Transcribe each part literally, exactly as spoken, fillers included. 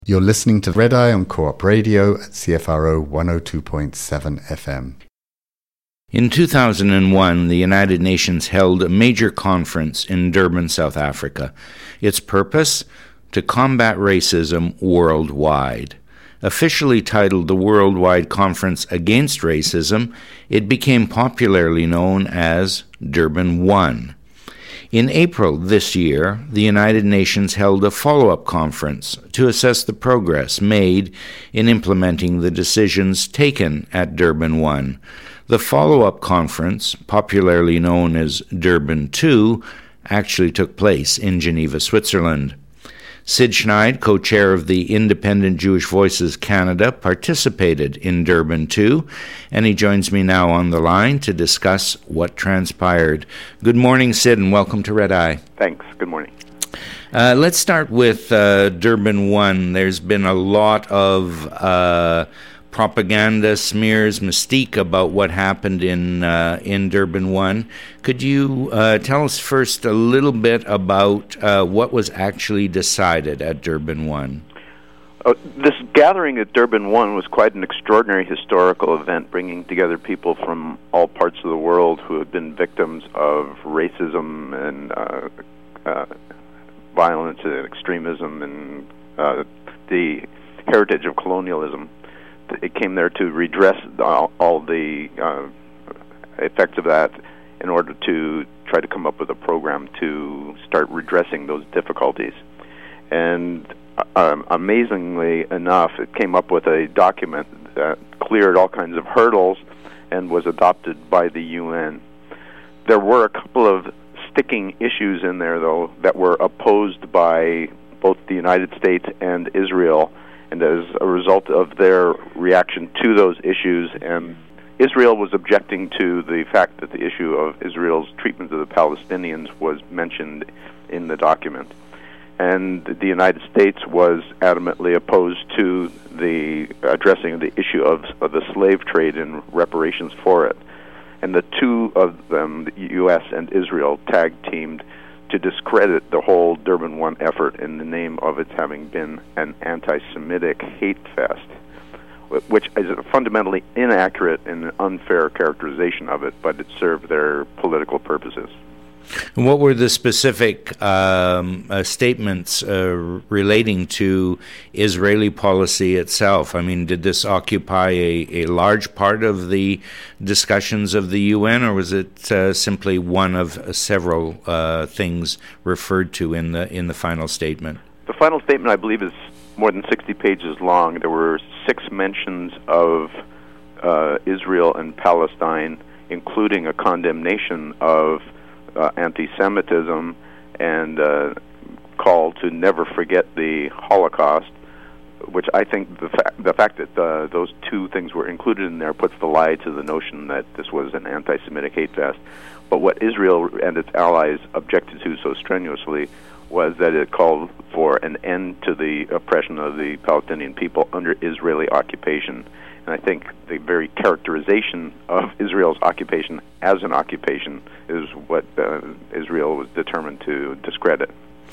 You're listening to Red Eye on Co-op Radio at C F R O one oh two point seven F M. In two thousand one, the United Nations held a major conference in Durban, South Africa. Its purpose? To combat racism worldwide. Officially titled the Worldwide Conference Against Racism, it became popularly known as Durban one. In April this year, the United Nations held a follow-up conference to assess the progress made in implementing the decisions taken at Durban one. The follow-up conference, popularly known as Durban two, actually took place in Geneva, Switzerland. Sid Schneid, co-chair of the Independent Jewish Voices Canada, participated in Durban two, and he joins me now on the line to discuss what transpired. Good morning, Sid, and welcome to Red Eye. Thanks. Good morning. Uh, let's start with uh, Durban one. There's been a lot of uh, propaganda, smears, mystique about what happened in uh, in Durban one. Could you uh, tell us first a little bit about uh, what was actually decided at Durban one? Uh, this gathering at Durban one was quite an extraordinary historical event, bringing together people from all parts of the world who had been victims of racism and uh, uh, violence and extremism and uh, the heritage of colonialism. It came there to redress all, all the uh, effects of that in order to try to come up with a program to start redressing those difficulties. And um, amazingly enough, it came up with a document that cleared all kinds of hurdles and was adopted by the U N. There were a couple of sticking issues in there, though, that were opposed by both the United States and Israel. And as a result of their reaction to those issues, and Israel was objecting to the fact that the issue of Israel's treatment of the Palestinians was mentioned in the document. And the United States was adamantly opposed to the addressing the issue of, of the slave trade and reparations for it. And the two of them, the U S and Israel, tag-teamed to discredit the whole Durban one effort in the name of its having been an anti-Semitic hate fest, which is a fundamentally inaccurate and unfair characterization of it, but it served their political purposes. And what were the specific um, uh, statements uh, relating to Israeli policy itself? I mean, did this occupy a, a large part of the discussions of the U N, or was it uh, simply one of several uh, things referred to in the in the final statement? The final statement, I believe, is more than sixty pages long. There were six mentions of uh, Israel and Palestine, including a condemnation of Uh, anti-Semitism and uh, call to never forget the Holocaust, which I think the, fa- the fact that uh, those two things were included in there puts the lie to the notion that this was an anti-Semitic hate fest. But what Israel and its allies objected to so strenuously was that it called for an end to the oppression of the Palestinian people under Israeli occupation. And I think the very characterization of Israel's occupation as an occupation is what uh, Israel was determined to discredit.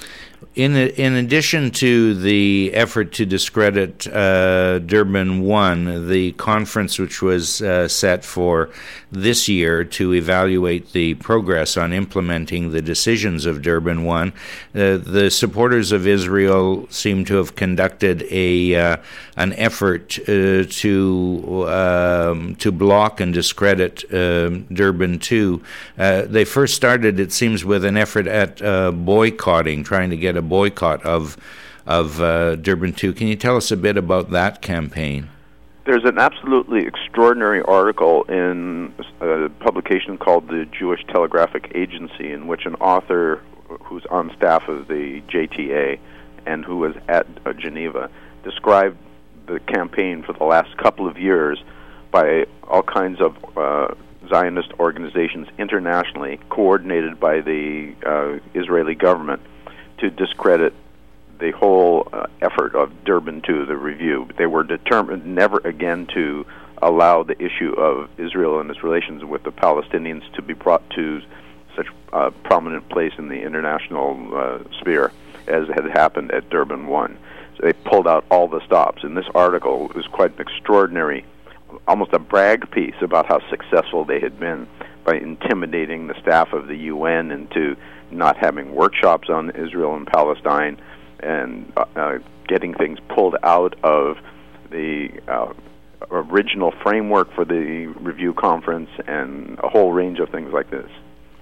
In in addition to the effort to discredit uh, Durban one, the conference which was uh, set for this year to evaluate the progress on implementing the decisions of Durban one, uh, the supporters of Israel seem to have conducted a uh, an effort uh, to um, to block and discredit uh, Durban two. Uh, they first started, it seems, with an effort at uh, boycotting, trying to get a boycott of of uh, Durban two. Can you tell us a bit about that campaign? There's an absolutely extraordinary article in a publication called the Jewish Telegraphic Agency, in which an author who's on staff of the J T A and who was at uh, Geneva described the campaign for the last couple of years by all kinds of uh, Zionist organizations internationally, coordinated by the uh, Israeli government, to discredit the whole uh, effort of Durban two, the review. They were determined never again to allow the issue of Israel and its relations with the Palestinians to be brought to such a prominent place in the international uh, sphere as had happened at Durban one. they pulled out all the stops. And this article was quite an extraordinary, almost a brag piece about how successful they had been by intimidating the staff of the U N into not having workshops on Israel and Palestine, and uh, uh, getting things pulled out of the uh, original framework for the review conference, and a whole range of things like this.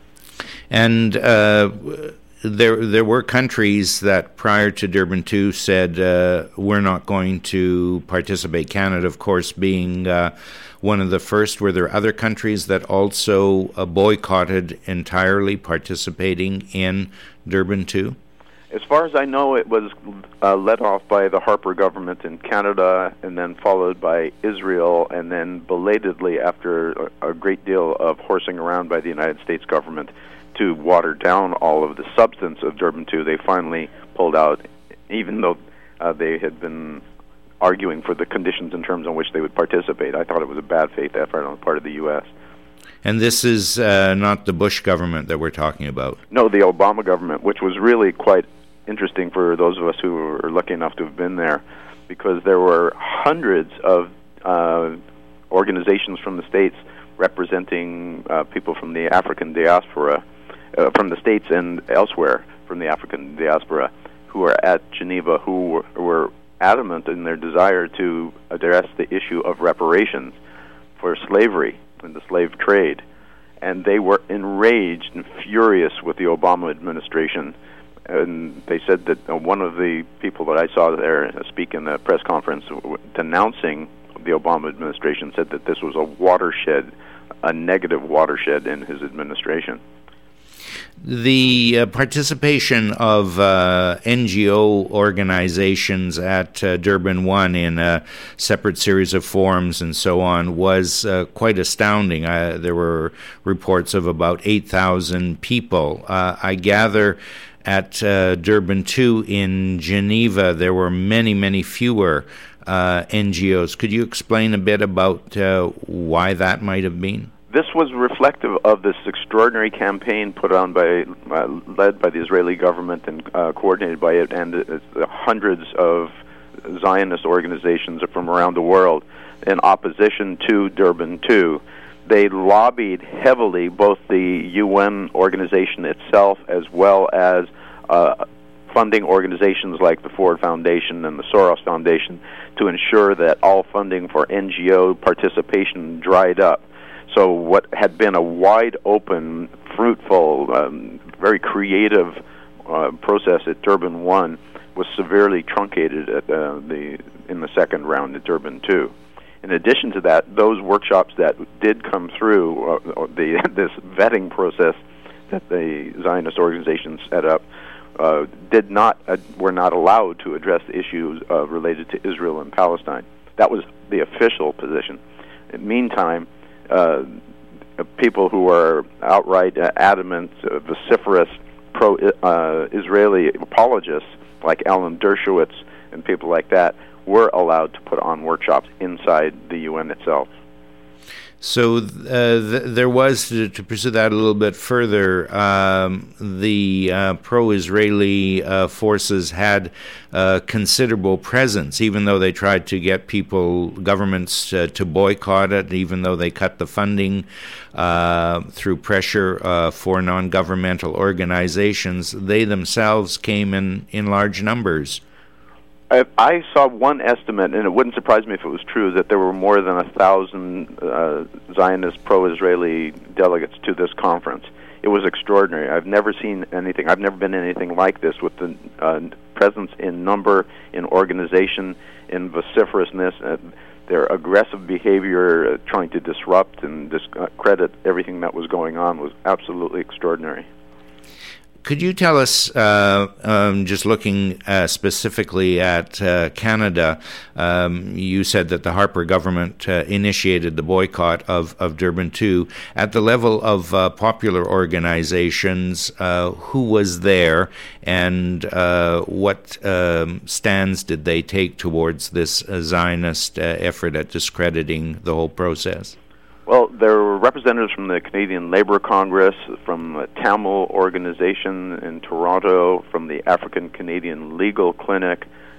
And uh, there there were countries that prior to Durban two said uh, we're not going to participate, Canada, of course, being uh, one of the first. Were there other countries that also uh, boycotted entirely participating in Durban two? As far as I know, it was uh, led off by the Harper government in Canada, and then followed by Israel, and then belatedly, after a, a great deal of horsing around by the United States government to water down all of the substance of Durban two, they finally pulled out, even though uh, they had been arguing for the conditions and terms on which they would participate. I thought it was a bad faith effort on the part of the U S. And this is uh, not the Bush government that we're talking about? No, the Obama government, which was really quite interesting for those of us who were lucky enough to have been there, because there were hundreds of uh, organizations from the States representing uh, people from the African diaspora, uh, from the States and elsewhere from the African diaspora, who were at Geneva, who were, were adamant in their desire to address the issue of reparations for slavery and the slave trade. And they were enraged and furious with the Obama administration. And they said that uh, one of the people that I saw there speak in the press conference w- denouncing the Obama administration said that this was a watershed, a negative watershed in his administration. The uh, participation of uh, N G O organizations at uh, Durban one in a separate series of forums and so on was uh, quite astounding. Uh, there were reports of about eight thousand people. Uh, I gather at uh, Durban two in Geneva there were many, many fewer uh, N G Os. Could you explain a bit about uh, why that might have been? This was reflective of this extraordinary campaign put on by, uh, led by the Israeli government and uh, coordinated by it and uh, hundreds of Zionist organizations from around the world in opposition to Durban two. They lobbied heavily both the U N organization itself as well as uh, funding organizations like the Ford Foundation and the Soros Foundation to ensure that all funding for N G O participation dried up. So what had been a wide open, fruitful, um, very creative uh, process at Durban one was severely truncated at uh, the in the second round at Durban two. In addition to that, those workshops that did come through, uh, the this vetting process that the Zionist organization set up, uh, did not uh, were not allowed to address issues uh, related to Israel and Palestine. That was the official position. In the meantime, uh, people who are outright uh, adamant, uh, vociferous pro-Israeli uh, apologists like Alan Dershowitz and people like that were allowed to put on workshops inside the U N itself. So uh, th- there was, to, to pursue that a little bit further, um, the uh, pro-Israeli uh, forces had uh, considerable presence, even though they tried to get people, governments, uh, to boycott it, even though they cut the funding uh, through pressure uh, for non-governmental organizations. They themselves came in, in large numbers. I, I saw one estimate, and it wouldn't surprise me if it was true, that there were more than a thousand uh, Zionist pro-Israeli delegates to this conference. It was extraordinary. I've never seen anything. I've never been anything like this, with the uh, presence in number, in organization, in vociferousness, uh, their aggressive behavior, uh, trying to disrupt and discredit everything that was going on was absolutely extraordinary. Could you tell us, uh, um, just looking uh, specifically at uh, Canada, um, you said that the Harper government uh, initiated the boycott of, of Durban two. At the level of uh, popular organizations, uh, who was there, and uh, what um, stands did they take towards this uh, Zionist uh, effort at discrediting the whole process? Well, there were representatives from the Canadian Labour Congress, from the Tamil organization in Toronto, from the African Canadian Legal Clinic,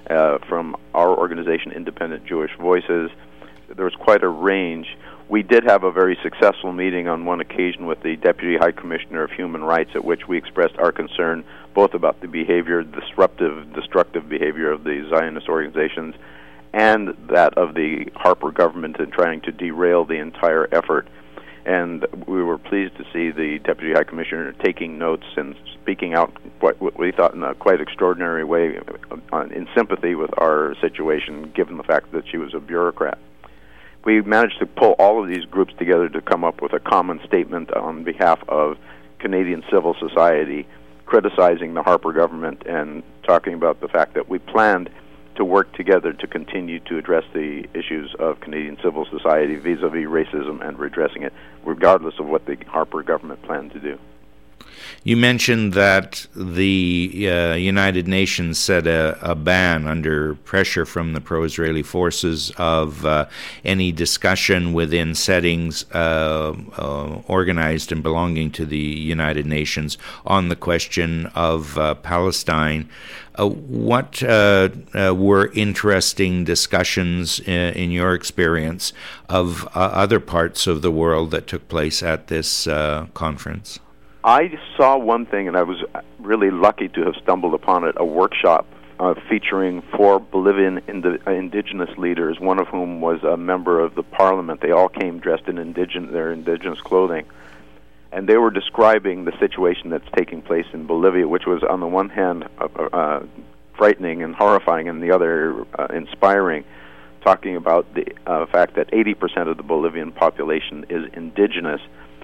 uh, from our organization, Independent Jewish Voices. There was quite a range. We did have a very successful meeting on one occasion with the Deputy High Commissioner of Human Rights, at which we expressed our concern both about the behavior, disruptive, destructive behavior of the Zionist organizations, and that of the Harper government in trying to derail the entire effort. And we were pleased to see the Deputy High Commissioner taking notes and speaking out what, what we thought in a quite extraordinary way uh, in sympathy with our situation, given the fact that she was a bureaucrat. We managed to pull all of these groups together to come up with a common statement on behalf of Canadian civil society, criticizing the Harper government and talking about the fact that we planned to work together to continue to address the issues of Canadian civil society vis-a-vis racism and redressing it, regardless of what the Harper government planned to do. You mentioned that the uh, United Nations set a, a ban under pressure from the pro-Israeli forces of uh, any discussion within settings uh, uh, organized and belonging to the United Nations on the question of uh, Palestine. Uh, what uh, uh, were interesting discussions in, in your experience of uh, other parts of the world that took place at this uh, conference? I saw one thing, and I was really lucky to have stumbled upon it, a workshop uh, featuring four Bolivian ind- indigenous leaders, one of whom was a member of the parliament. They all came dressed in indigen- their indigenous clothing. And they were describing the situation that's taking place in Bolivia, which was, on the one hand, uh, uh, frightening and horrifying, and the other uh, inspiring, talking about the uh, fact that eighty percent of the Bolivian population is indigenous,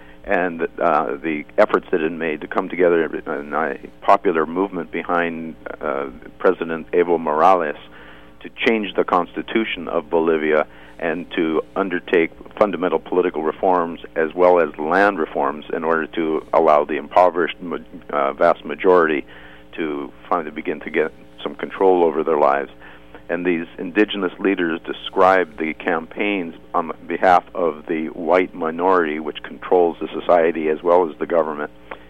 and uh, the efforts that it made to come together in a popular movement behind uh, President Evo Morales to change the constitution of Bolivia and to undertake fundamental political reforms as well as land reforms in order to allow the impoverished uh, vast majority to finally begin to get some control over their lives. And these indigenous leaders described the campaigns on behalf of the white minority, which controls the society as well as the government,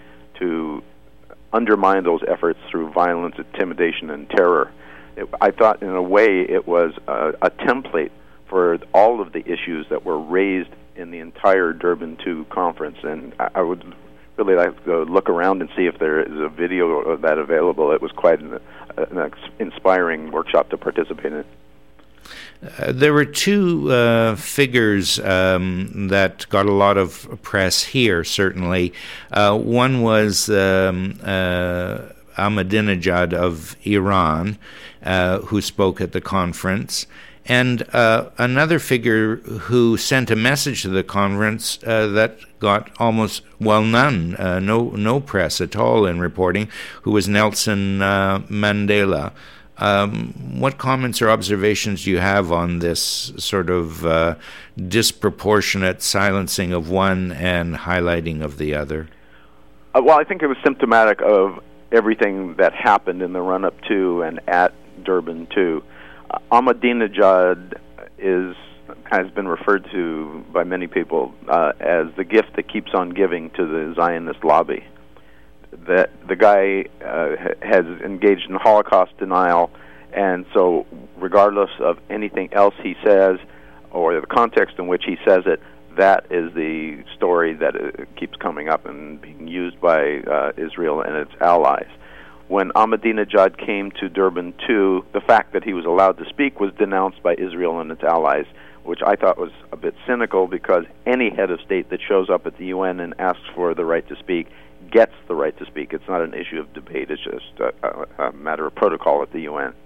to undermine those efforts through violence, intimidation, and terror. It, I thought, in a way, it was a, a template for all of the issues that were raised in the entire Durban two conference. And I, I would really like to look around and see if there is a video of that available. It was quite an, an inspiring workshop to participate in. Uh, there were two uh, figures um, that got a lot of press here, certainly. Uh, one was um, uh, Ahmadinejad of Iran, uh, who spoke at the conference, and uh, another figure who sent a message to the conference uh, that got almost, well, none, uh, no no press at all in reporting, who was Nelson uh, Mandela. Um, what comments or observations do you have on this sort of uh, disproportionate silencing of one and highlighting of the other? Uh, well, I think it was symptomatic of everything that happened in the run-up to and at Durban two. Uh, Ahmadinejad is has been referred to by many people uh, as the gift that keeps on giving to the Zionist lobby. That the guy uh, has engaged in Holocaust denial, and so regardless of anything else he says or the context in which he says it, that is the story that uh, keeps coming up and being used by uh, Israel and its allies. When Ahmadinejad came to Durban two, the fact that he was allowed to speak was denounced by Israel and its allies, which I thought was a bit cynical, because any head of state that shows up at the U N and asks for the right to speak gets the right to speak. It's not an issue of debate. It's just a, a, a matter of protocol at the U N.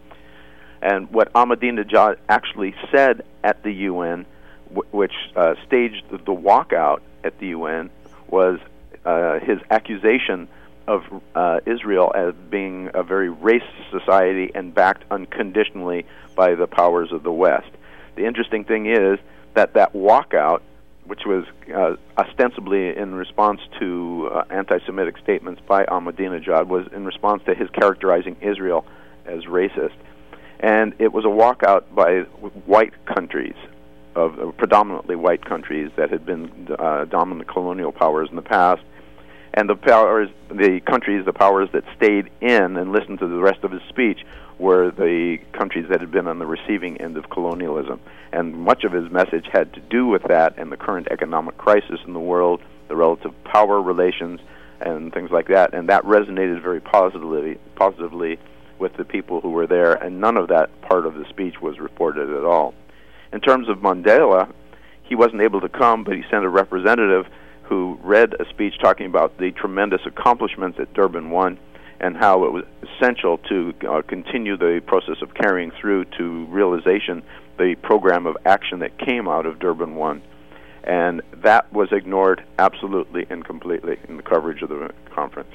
And what Ahmadinejad actually said at the U N, w- which uh, staged the walkout at the U N, was uh, his accusation of uh, Israel as being a very racist society and backed unconditionally by the powers of the West. The interesting thing is that that walkout, which was uh, ostensibly in response to uh, anti-Semitic statements by Ahmadinejad, was in response to his characterizing Israel as racist. And it was a walkout by white countries, of uh, predominantly white countries that had been uh, dominant colonial powers in the past. And the powers, the countries, the powers that stayed in and listened to the rest of his speech were the countries that had been on the receiving end of colonialism. And much of his message had to do with that and the current economic crisis in the world, the relative power relations, and things like that. And that resonated very positively, positively with the people who were there, and none of that part of the speech was reported at all. In terms of Mandela, he wasn't able to come, but he sent a representative who read a speech talking about the tremendous accomplishments at Durban one and how it was essential to uh, continue the process of carrying through to realization the program of action that came out of Durban one. And that was ignored absolutely and completely in the coverage of the conference.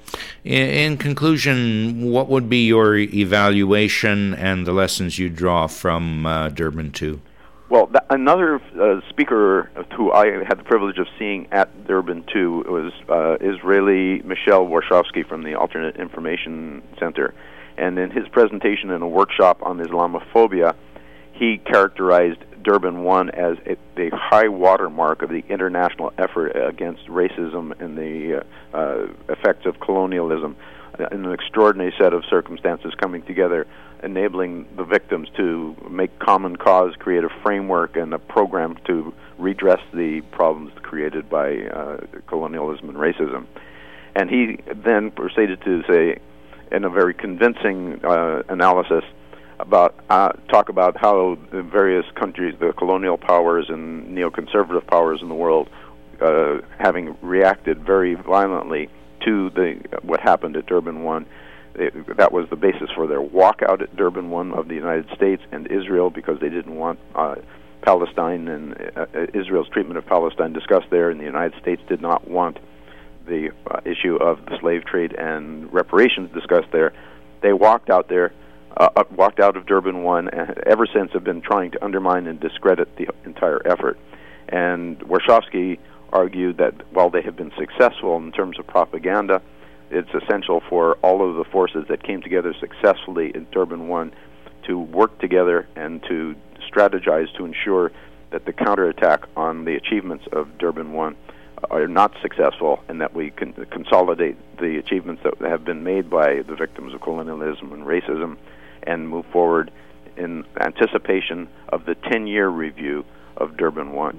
In conclusion, what would be your evaluation and the lessons you draw from uh, Durban two? Well, th- another uh, speaker who I had the privilege of seeing at Durban two was uh, Israeli Michel Warshawski from the Alternate Information Center. And in his presentation in a workshop on Islamophobia, he characterized Durban one as a, the high watermark of the international effort against racism and the uh, uh, effects of colonialism, in an extraordinary set of circumstances coming together, enabling the victims to make common cause, create a framework and a program to redress the problems created by uh, colonialism and racism. And he then proceeded to say, in a very convincing uh, analysis, about uh, talk about how the various countries, the colonial powers and neoconservative powers in the world, uh, having reacted very violently to the what happened at Durban one. It, that was the basis for their walkout at Durban one of the United States and Israel, because they didn't want uh, Palestine and uh, Israel's treatment of Palestine discussed there, and the United States did not want the uh, issue of the slave trade and reparations discussed there. They walked out there. Uh, walked out of Durban one, and ever since have been trying to undermine and discredit the entire effort. And Warshawski argued that while they have been successful in terms of propaganda, it's essential for all of the forces that came together successfully in Durban one to work together and to strategize to ensure that the counterattack on the achievements of Durban one are not successful, and that we can consolidate the achievements that have been made by the victims of colonialism and racism and move forward in anticipation of the ten-year review of Durban one.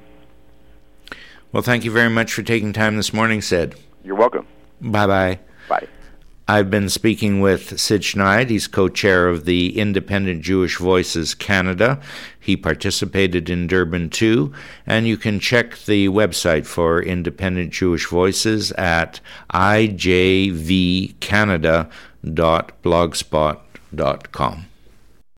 Well, thank you very much for taking time this morning, Sid. You're welcome. Bye-bye. Bye. I've been speaking with Sid Schneid. He's co-chair of the Independent Jewish Voices Canada. He participated in Durban two, and you can check the website for Independent Jewish Voices at i j v canada dot blogspot dot com.